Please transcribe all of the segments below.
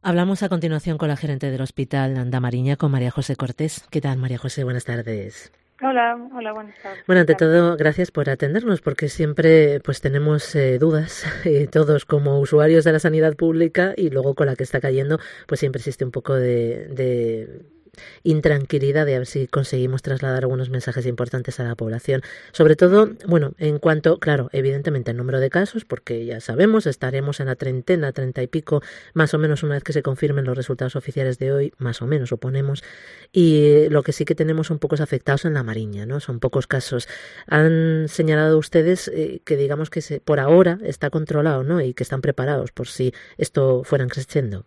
Hablamos a continuación con la gerente del Hospital Andamariña, con María José Cortés. ¿Qué tal, María José? Buenas tardes. Hola, buenas tardes. Bueno, ante todo, gracias por atendernos, porque siempre pues tenemos dudas, todos como usuarios de la sanidad pública, y luego con la que está cayendo, pues siempre existe un poco de intranquilidad de a ver si conseguimos trasladar algunos mensajes importantes a la población. Sobre todo, bueno, en cuanto, claro, evidentemente el número de casos, porque ya sabemos, estaremos en la treintena, 30 y pico, más o menos una vez que se confirmen los resultados oficiales de hoy, más o menos, suponemos, y lo que sí que tenemos son pocos afectados en la Mariña, ¿no? Son pocos casos. Han señalado ustedes que digamos que por ahora está controlado, ¿no? Y que están preparados por si esto fueran creciendo.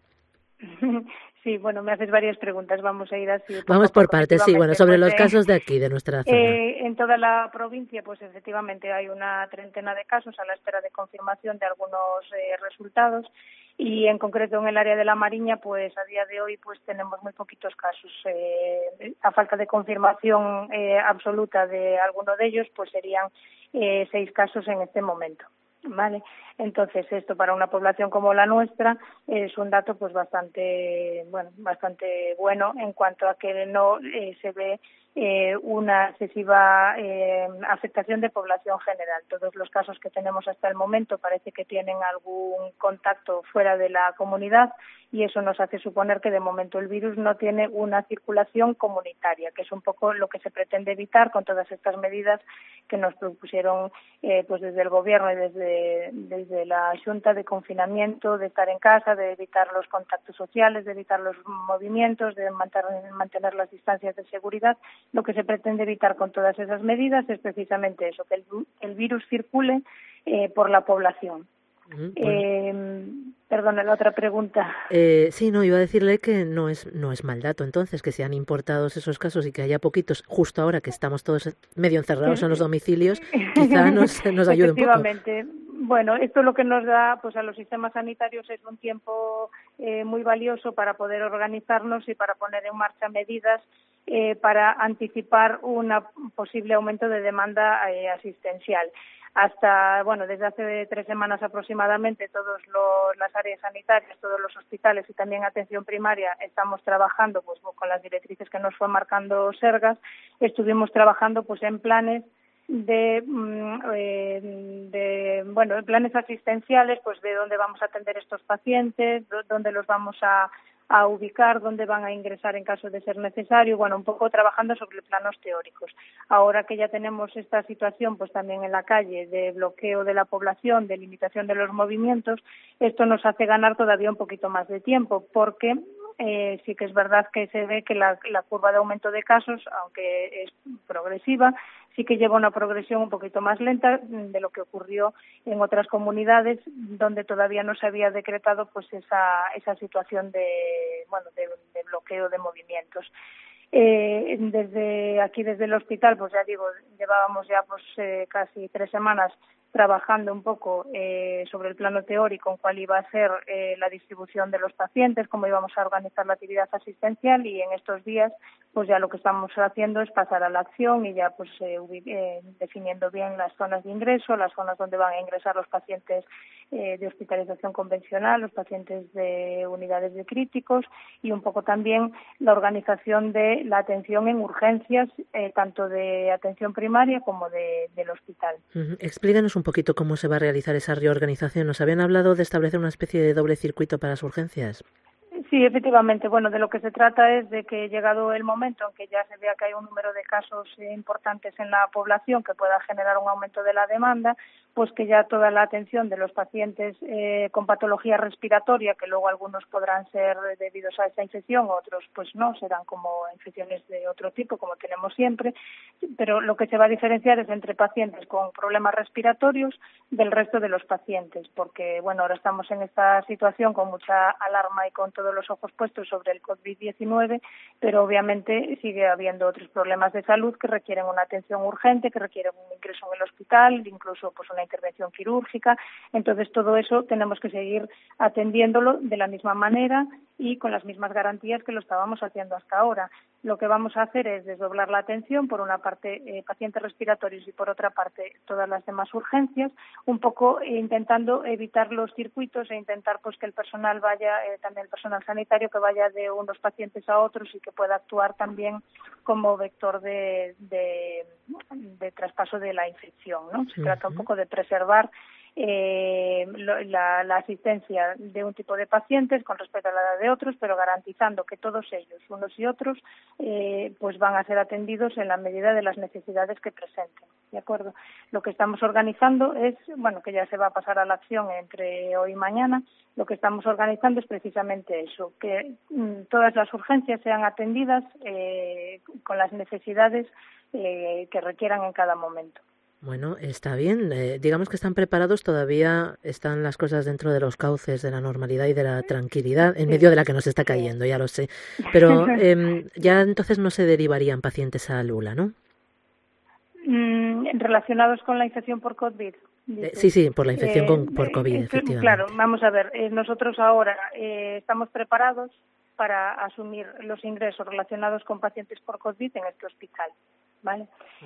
Sí, bueno, me haces varias preguntas. Vamos a ir así poco a Vamos por poco, partes, sí, bueno, efectivamente. sobre los casos de aquí, de nuestra zona. En toda la provincia, pues efectivamente hay una treintena de casos a la espera de confirmación de algunos resultados. Y en concreto en el área de la Mariña, pues a día de hoy pues tenemos muy poquitos casos. A falta de confirmación absoluta de alguno de ellos, pues serían 6 casos en este momento. Vale, entonces esto para una población como la nuestra es un dato pues bastante bueno en cuanto a que no se ve una excesiva afectación de población general. Todos los casos que tenemos hasta el momento parece que tienen algún contacto fuera de la comunidad y eso nos hace suponer que de momento el virus no tiene una circulación comunitaria, que es un poco lo que se pretende evitar con todas estas medidas que nos propusieron pues desde el Gobierno y desde la Xunta de confinamiento, de estar en casa, de evitar los contactos sociales, de evitar los movimientos, de mantener las distancias de seguridad. Lo que se pretende evitar con todas esas medidas es precisamente eso, que el virus circule por la población. Bueno. Perdona, la otra pregunta. Sí, no, iba a decirle que no es mal dato, entonces, que sean importados esos casos y que haya poquitos, justo ahora que estamos todos medio encerrados en los domicilios, quizá nos ayude un poco. Efectivamente. Bueno, esto lo que nos da pues a los sistemas sanitarios es un tiempo muy valioso para poder organizarnos y para poner en marcha medidas para anticipar un posible aumento de demanda asistencial. Desde hace 3 semanas aproximadamente, todas las áreas sanitarias, todos los hospitales y también atención primaria estamos trabajando pues con las directrices que nos fue marcando Sergas. Estuvimos trabajando pues en planes planes asistenciales, pues de dónde vamos a atender estos pacientes, dónde los vamos a ubicar, dónde van a ingresar en caso de ser necesario, un poco trabajando sobre planos teóricos. Ahora que ya tenemos esta situación, pues también en la calle, de bloqueo de la población, de limitación de los movimientos, esto nos hace ganar todavía un poquito más de tiempo, porque sí que es verdad que se ve que la curva de aumento de casos, aunque es progresiva, sí que lleva una progresión un poquito más lenta de lo que ocurrió en otras comunidades donde todavía no se había decretado pues esa situación de bloqueo de movimientos. Desde el hospital, pues ya digo, llevábamos ya casi 3 semanas trabajando un poco sobre el plano teórico en cuál iba a ser la distribución de los pacientes, cómo íbamos a organizar la actividad asistencial, y en estos días pues ya lo que estamos haciendo es pasar a la acción y ya definiendo bien las zonas de ingreso, las zonas donde van a ingresar los pacientes de hospitalización convencional, los pacientes de unidades de críticos, y un poco también la organización de la atención en urgencias, tanto de atención primaria como del hospital. Explícanos un poquito cómo se va a realizar esa reorganización. ¿Nos habían hablado de establecer una especie de doble circuito para las urgencias? Sí, efectivamente. De lo que se trata es de que, llegado el momento en que ya se vea que hay un número de casos importantes en la población que pueda generar un aumento de la demanda, pues que ya toda la atención de los pacientes con patología respiratoria, que luego algunos podrán ser debidos a esa infección, otros pues no, serán como infecciones de otro tipo, como tenemos siempre, pero lo que se va a diferenciar es entre pacientes con problemas respiratorios del resto de los pacientes, porque ahora estamos en esta situación con mucha alarma y con todos los ojos puestos sobre el COVID-19, pero obviamente sigue habiendo otros problemas de salud que requieren una atención urgente, que requieren un ingreso en el hospital, incluso pues una intervención quirúrgica. Entonces todo eso tenemos que seguir atendiéndolo de la misma manera y con las mismas garantías que lo estábamos haciendo hasta ahora. Lo que vamos a hacer es desdoblar la atención, por una parte pacientes respiratorios y por otra parte todas las demás urgencias, un poco intentando evitar los circuitos e intentar pues que el personal vaya, también el personal sanitario, que vaya de unos pacientes a otros y que pueda actuar también como vector de traspaso de la infección, ¿no? Se trata un poco de preservar la asistencia de un tipo de pacientes con respecto a la de otros, pero garantizando que todos ellos, unos y otros, pues van a ser atendidos en la medida de las necesidades que presenten. ¿De acuerdo? Lo que estamos organizando es, bueno, que ya se va a pasar a la acción entre hoy y mañana, lo que estamos organizando es precisamente eso, que todas las urgencias sean atendidas con las necesidades que requieran en cada momento. Bueno, está bien. Digamos que están preparados, todavía están las cosas dentro de los cauces de la normalidad y de la tranquilidad, en medio de la que nos está cayendo, ya lo sé. Pero ya entonces no se derivarían pacientes a Lula, ¿no? Relacionados con la infección por COVID. Sí, por la infección por COVID, efectivamente. Claro, vamos a ver, nosotros ahora estamos preparados para asumir los ingresos relacionados con pacientes por COVID en este hospital. ¿Vale?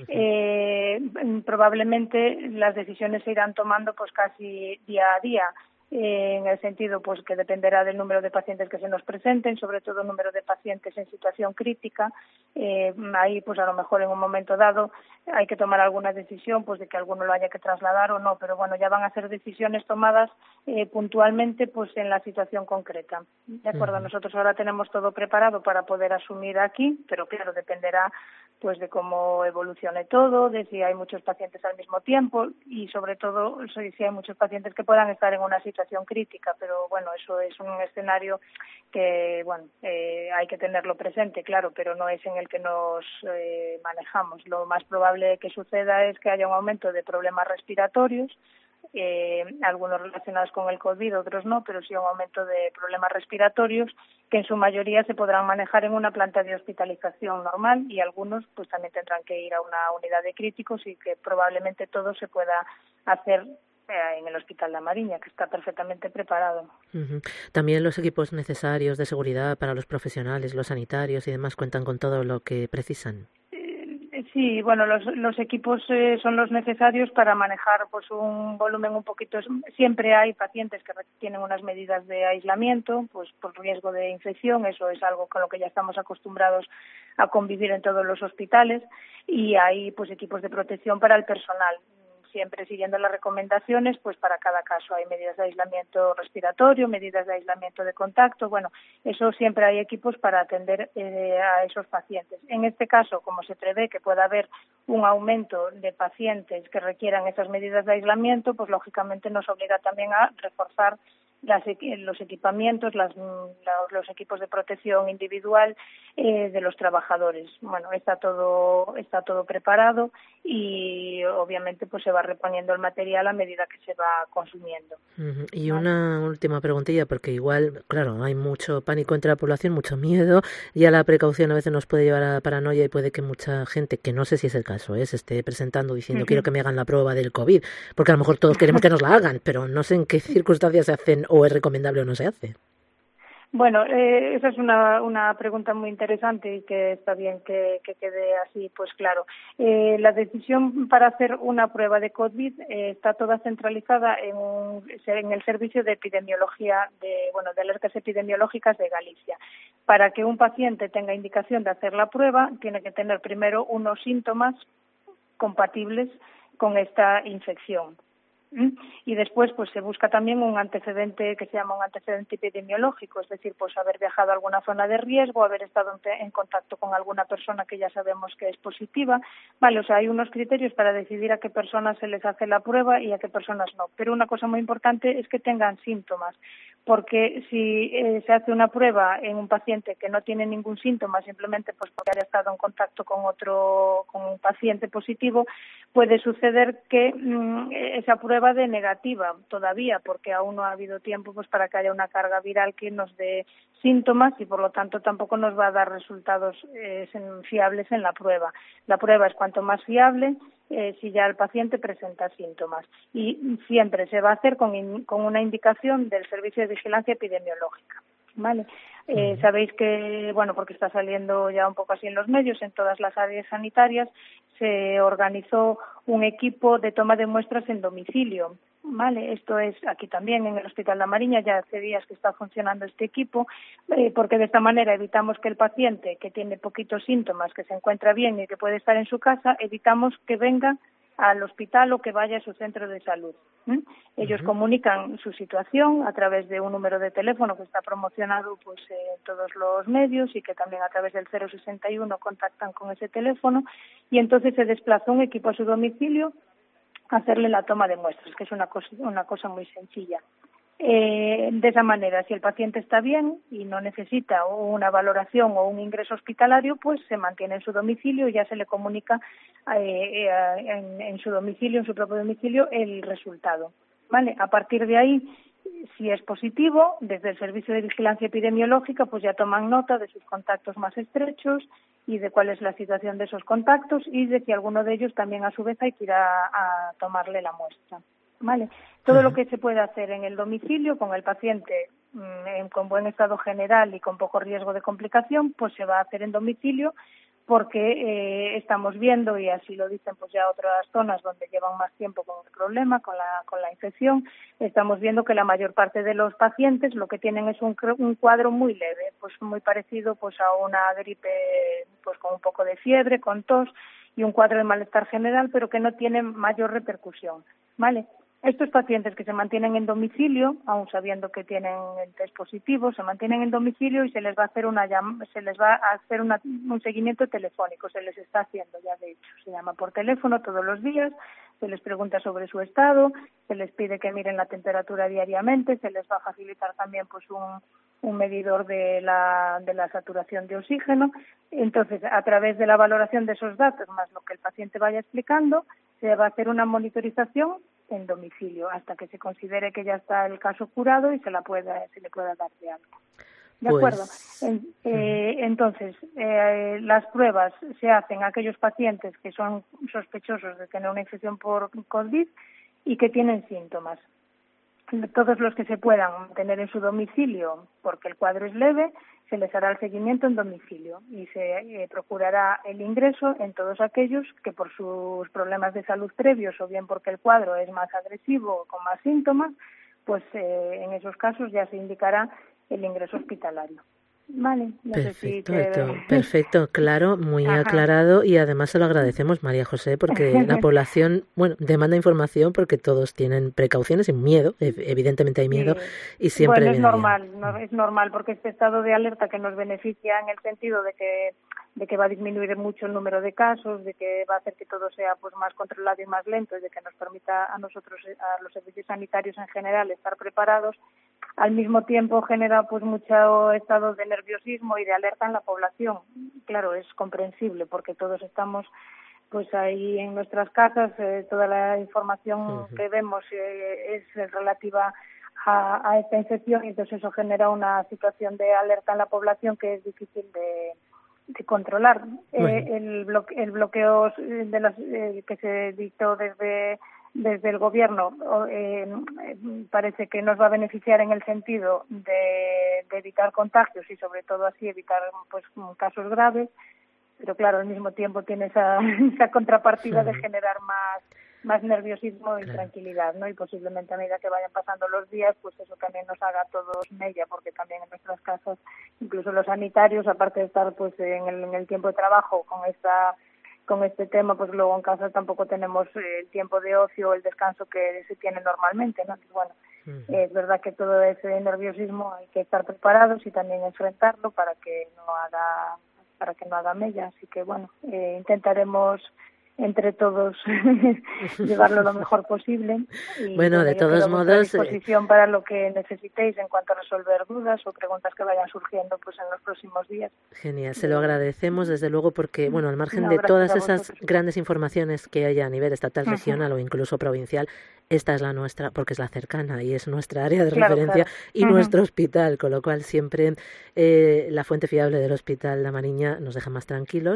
Probablemente las decisiones se irán tomando pues casi día a día, en el sentido pues que dependerá del número de pacientes que se nos presenten, sobre todo el número de pacientes en situación crítica. Ahí pues a lo mejor en un momento dado hay que tomar alguna decisión pues de que alguno lo haya que trasladar o no, pero bueno, ya van a ser decisiones tomadas puntualmente pues en la situación concreta. De acuerdo, nosotros ahora tenemos todo preparado para poder asumir aquí, pero claro, dependerá pues de cómo evolucione todo, de si hay muchos pacientes al mismo tiempo y sobre todo si hay muchos pacientes que puedan estar en una situación crítica, pero bueno, eso es un escenario que bueno, hay que tenerlo presente, claro, pero no es en el que nos manejamos. Lo más probable que suceda es que haya un aumento de problemas respiratorios, algunos relacionados con el COVID, otros no, pero sí un aumento de problemas respiratorios que en su mayoría se podrán manejar en una planta de hospitalización normal y algunos pues también tendrán que ir a una unidad de críticos y que probablemente todo se pueda hacer en el Hospital La Mariña, que está perfectamente preparado. También los equipos necesarios de seguridad para los profesionales, los sanitarios y demás cuentan con todo lo que precisan. Sí, bueno, los equipos son los necesarios para manejar pues un volumen un poquito. Siempre hay pacientes que tienen unas medidas de aislamiento, pues por riesgo de infección. Eso es algo con lo que ya estamos acostumbrados a convivir en todos los hospitales, y hay pues equipos de protección para el personal. Siempre siguiendo las recomendaciones, pues para cada caso hay medidas de aislamiento respiratorio, medidas de aislamiento de contacto. Bueno, eso siempre hay equipos para atender a esos pacientes. En este caso, como se prevé que pueda haber un aumento de pacientes que requieran esas medidas de aislamiento, pues lógicamente nos obliga también a reforzar los equipamientos, los equipos de protección individual de los trabajadores. Bueno, está todo preparado y obviamente pues se va reponiendo el material a medida que se va consumiendo. Y una última preguntilla, porque igual, claro, hay mucho pánico entre la población, mucho miedo, y a la precaución a veces nos puede llevar a la paranoia y puede que mucha gente, que no sé si es el caso, se esté presentando diciendo quiero que me hagan la prueba del COVID, porque a lo mejor todos queremos que nos la hagan, pero no sé en qué circunstancias se hacen o es recomendable o no se hace. Bueno, esa es una pregunta muy interesante y que está bien que quede así, pues claro. La decisión para hacer una prueba de COVID está toda centralizada en el Servicio de Epidemiología de alertas epidemiológicas de Galicia. Para que un paciente tenga indicación de hacer la prueba, tiene que tener primero unos síntomas compatibles con esta infección. Y después pues se busca también un antecedente que se llama un antecedente epidemiológico, es decir, pues haber viajado a alguna zona de riesgo, haber estado en contacto con alguna persona que ya sabemos que es positiva. Vale, o sea, hay unos criterios para decidir a qué personas se les hace la prueba y a qué personas no. Pero una cosa muy importante es que tengan síntomas, porque si se hace una prueba en un paciente que no tiene ningún síntoma, simplemente pues porque haya estado en contacto con un paciente positivo, puede suceder que esa prueba de negativa todavía, porque aún no ha habido tiempo pues para que haya una carga viral que nos dé síntomas y por lo tanto tampoco nos va a dar resultados fiables en la prueba. La prueba es cuanto más fiable si ya el paciente presenta síntomas, y siempre se va a hacer con una indicación del Servicio de Vigilancia Epidemiológica. ¿vale? Sabéis que, bueno, porque está saliendo ya un poco así en los medios, en todas las áreas sanitarias se organizó un equipo de toma de muestras en domicilio, ¿vale? Esto es aquí también en el Hospital La Mariña, ya hace días que está funcionando este equipo, porque de esta manera evitamos que el paciente que tiene poquitos síntomas, que se encuentra bien y que puede estar en su casa, evitamos que venga al hospital o que vaya a su centro de salud. Ellos comunican su situación a través de un número de teléfono que está promocionado pues en todos los medios y que también a través del 061 contactan con ese teléfono, y entonces se desplaza un equipo a su domicilio a hacerle la toma de muestras, que es una cosa muy sencilla. De esa manera, si el paciente está bien y no necesita una valoración o un ingreso hospitalario, pues se mantiene en su domicilio y ya se le comunica en su domicilio, en su propio domicilio, el resultado, ¿vale? A partir de ahí, si es positivo, desde el Servicio de Vigilancia Epidemiológica, pues ya toman nota de sus contactos más estrechos y de cuál es la situación de esos contactos y de si alguno de ellos también a su vez hay que ir a tomarle la muestra, ¿vale? Todo lo que se puede hacer en el domicilio con el paciente con buen estado general y con poco riesgo de complicación, pues se va a hacer en domicilio, porque estamos viendo, y así lo dicen pues ya otras zonas donde llevan más tiempo con el problema, con la infección, estamos viendo que la mayor parte de los pacientes lo que tienen es un cuadro muy leve, pues muy parecido pues a una gripe, pues con un poco de fiebre, con tos y un cuadro de malestar general, pero que no tienen mayor repercusión, ¿vale? Estos pacientes que se mantienen en domicilio, aun sabiendo que tienen el test positivo, se mantienen en domicilio y se les va a hacer un seguimiento telefónico, se les está haciendo ya de hecho, se llama por teléfono todos los días, se les pregunta sobre su estado, se les pide que miren la temperatura diariamente, se les va a facilitar también pues un medidor de la saturación de oxígeno. Entonces, a través de la valoración de esos datos, más lo que el paciente vaya explicando, se va a hacer una monitorización en domicilio hasta que se considere que ya está el caso curado y se le pueda dar de alta. ¿De acuerdo? Entonces, las pruebas se hacen a aquellos pacientes que son sospechosos de tener una infección por COVID y que tienen síntomas. Todos los que se puedan tener en su domicilio, porque el cuadro es leve, se les hará el seguimiento en domicilio y se procurará el ingreso en todos aquellos que por sus problemas de salud previos o bien porque el cuadro es más agresivo o con más síntomas, pues en esos casos ya se indicará el ingreso hospitalario. Vale, no Perfecto, sé si perfecto, claro, muy aclarado, y además se lo agradecemos, María José, porque la población, bueno, demanda información porque todos tienen precauciones y miedo, evidentemente hay miedo, y siempre bueno, viene bien. es normal porque este estado de alerta que nos beneficia en el sentido de que va a disminuir mucho el número de casos, de que va a hacer que todo sea pues más controlado y más lento, y de que nos permita a nosotros, a los servicios sanitarios en general, estar preparados. Al mismo tiempo genera pues mucho estado de nerviosismo y de alerta en la población. Claro, es comprensible porque todos estamos pues ahí en nuestras casas, toda la información que vemos es relativa a esta infección, y entonces eso genera una situación de alerta en la población que es difícil de controlar. El bloqueo de los, que se dictó desde el gobierno parece que nos va a beneficiar en el sentido de evitar contagios y sobre todo así evitar pues casos graves, pero claro, al mismo tiempo tiene esa contrapartida de generar más nerviosismo y tranquilidad, ¿no? Y posiblemente a medida que vayan pasando los días, pues eso también nos haga a todos mella, porque también en nuestras casas, incluso los sanitarios, aparte de estar pues en el tiempo de trabajo con este tema, pues luego en casa tampoco tenemos el tiempo de ocio o el descanso que se tiene normalmente, ¿no? Entonces, bueno, es verdad que todo ese nerviosismo hay que estar preparados y también enfrentarlo para que no haga mella. Así que, bueno, intentaremos entre todos llevarlo lo mejor posible. Y, bueno, de todos modos, a disposición para lo que necesitéis en cuanto a resolver dudas o preguntas que vayan surgiendo pues en los próximos días. Genial, se lo agradecemos desde luego porque, bueno, al margen de todas esas grandes informaciones que haya a nivel estatal, regional o incluso provincial, esta es la nuestra porque es la cercana y es nuestra área de referencia y nuestro hospital, con lo cual siempre la fuente fiable del Hospital La Mariña nos deja más tranquilos.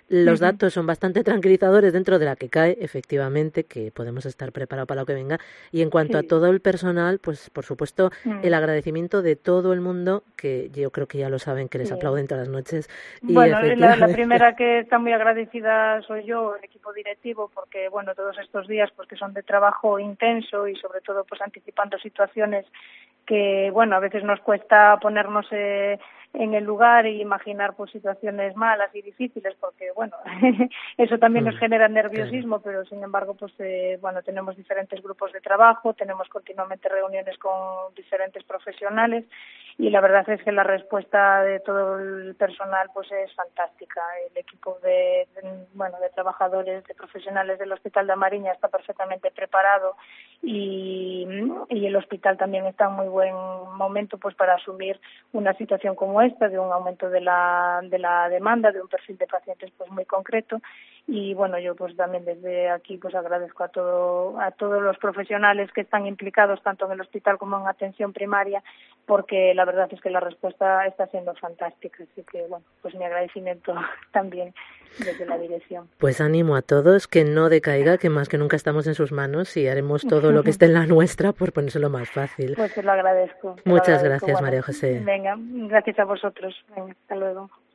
Los datos son bastante tranquilizadores dentro de la que cae, efectivamente, que podemos estar preparados para lo que venga. Y en cuanto a todo el personal, pues por supuesto el agradecimiento de todo el mundo, que yo creo que ya lo saben, que les aplauden todas las noches. Y bueno, la primera que está muy agradecida soy yo, el equipo directivo, porque bueno, todos estos días pues que son de trabajo intenso y sobre todo pues anticipando situaciones que bueno, a veces nos cuesta ponernos en el lugar y imaginar pues situaciones malas y difíciles, porque bueno, eso también nos genera nerviosismo, pero sin embargo pues bueno, tenemos diferentes grupos de trabajo, tenemos continuamente reuniones con diferentes profesionales y la verdad es que la respuesta de todo el personal pues es fantástica. El equipo de trabajadores, de profesionales del Hospital de Amariña está perfectamente preparado y el hospital también está en muy buen momento pues para asumir una situación como esta, de un aumento de la demanda, de un perfil de pacientes pues muy concreto. Y bueno, yo pues también desde aquí pues agradezco a todos los profesionales que están implicados tanto en el hospital como en atención primaria, porque la verdad es que la respuesta está siendo fantástica, así que bueno, pues mi agradecimiento también desde la dirección. Pues ánimo a todos, que no decaiga, que más que nunca estamos en sus manos y haremos todo lo que esté en la nuestra por ponérselo más fácil. Pues te lo agradezco. Muchas gracias, María José. Venga, gracias a vosotros. Venga, hasta luego.